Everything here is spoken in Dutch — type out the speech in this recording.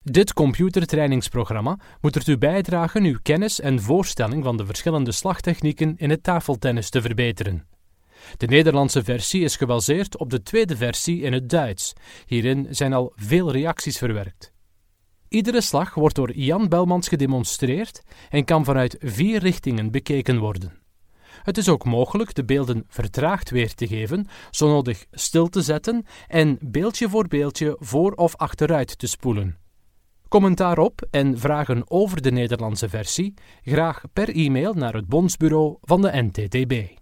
Dit computertrainingsprogramma moet ertoe bijdragen uw kennis en voorstelling van de verschillende slagtechnieken in het tafeltennis te verbeteren. De Nederlandse versie is gebaseerd op de tweede versie in het Duits. Hierin zijn al veel reacties verwerkt. Iedere slag wordt door Jan Belmans gedemonstreerd en kan vanuit 4 richtingen bekeken worden. Het is ook mogelijk de beelden vertraagd weer te geven, zo nodig stil te zetten en beeldje voor beeldje voor of achteruit te spoelen. Commentaar op en vragen over de Nederlandse versie graag per e-mail naar het bondsbureau van de NTTB.